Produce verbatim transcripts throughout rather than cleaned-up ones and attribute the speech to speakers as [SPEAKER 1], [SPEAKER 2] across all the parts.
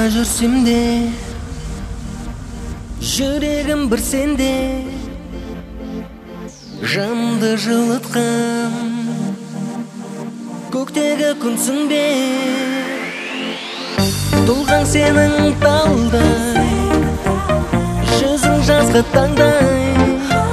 [SPEAKER 1] жүрсем де, жүрегім бір сенде, жанымды жылытқан көктегі күнсің бе, тұлғаң сенің талдай, жүзің жазғы таңдай,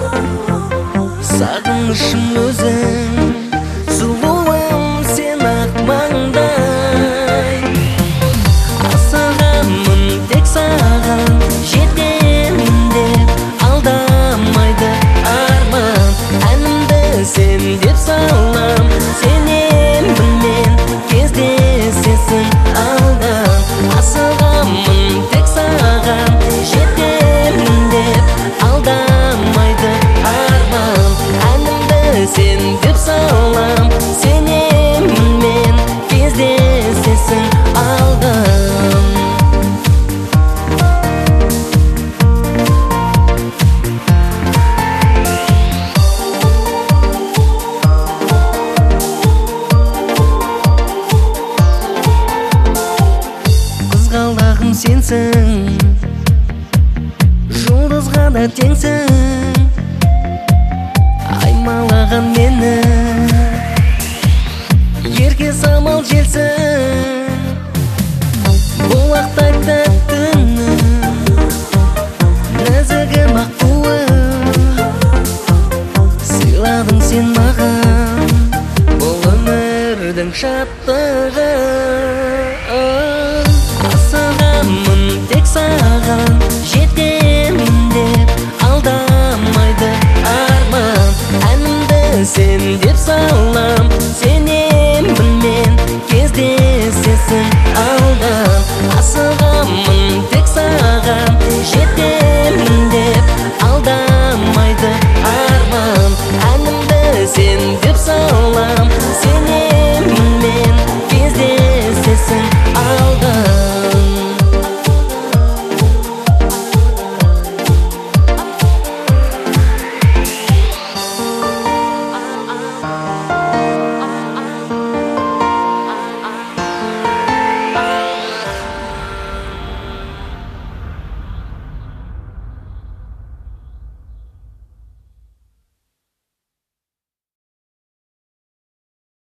[SPEAKER 1] сағынышым өзің, сұлуым сен ақ маңдай. Асығамын тек саған, жетемін деп алдамайды арман. Әнімді сен деп салам, сенемін мен кездесесің алдан. Асығамын тек саған, жетемін деп алдамайды арман. Әнімді сен деп салам, сенемін мен кездесесің алдан. Қызғалдағым сенсің, жұлдызға да теңсің, аймалаған мені ерке самал желсің. Бұлақтай тәттінің нәзігім аққуы, сыйладың сен маған бұл өмірдің шаттығы.